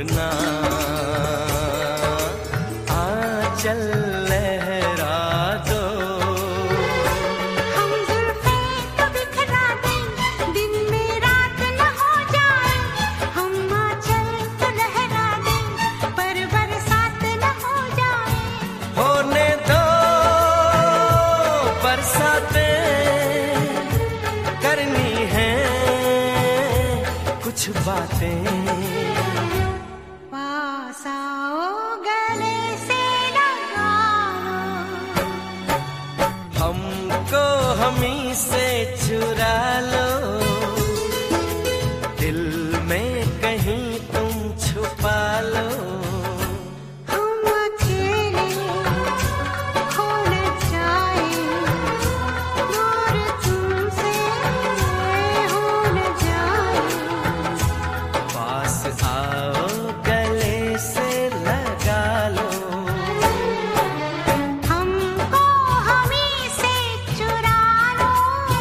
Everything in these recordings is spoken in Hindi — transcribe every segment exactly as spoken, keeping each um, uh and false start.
अपना आंचल लहरा दो। हम जुल्फे तो बिखरा दें, दिन में रात न हो जाए। हम आंचल तो लहरा दें, पर बरसात न हो जाए। होने दो बरसातें, करनी है कुछ बातें। पास आओ गले से लगा लो, हमको हमी से चुरा लो। दिल में कहीं तुम छुपा लो। हम अकेले खो न जाए, दूर तुमसे हो न जाए। पास आओ गले से लगा लो। हमको हमी से चुरा लो,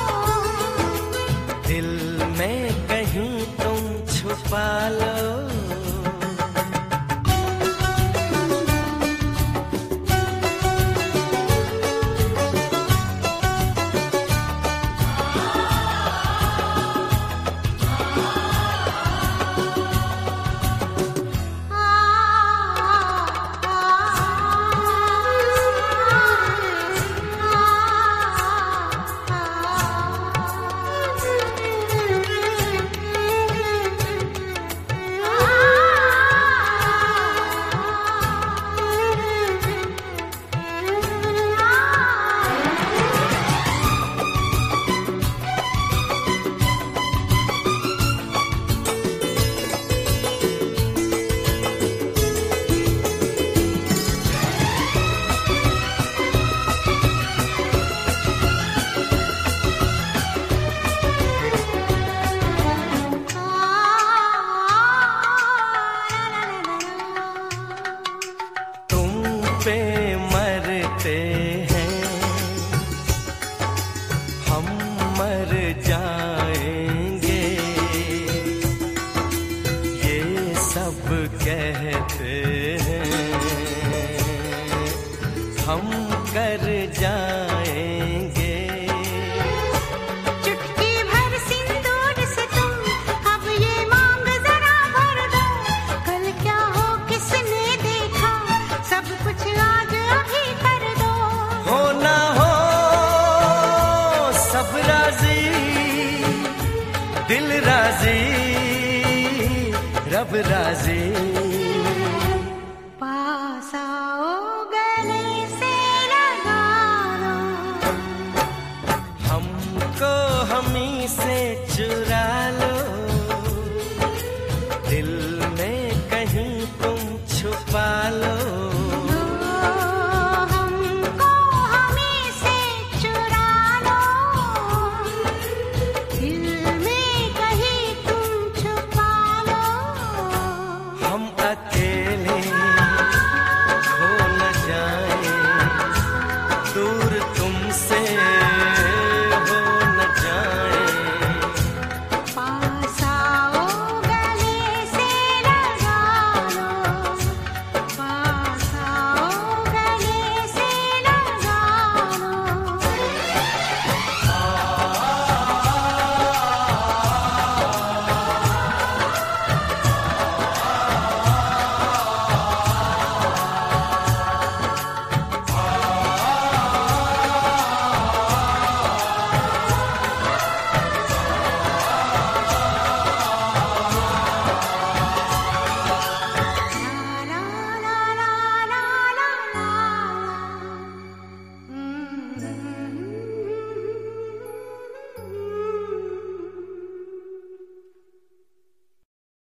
दिल में कहीं तुम छुपा लो। तुम पे मरते हैं, हम मर जाएंगे। ये सब कहते हैं, हम कर जाएंगे। चुटकी भर सिंदूर से तुम अब ये मांग जरा भर दो। कल क्या हो किसने देखा, सब कुछ आज अभी कर दो। हो ना हो सब राजी, दिल राजी, रब राजी। पास आओ गले से लगा लो, हमको हमी से चुरा लो। दिल में कहीं तुम छुपा लो। हमको हमी से चुरा लो, दिल में कहीं तुम छुपा लो। हम अकेले खो न जाए, दूर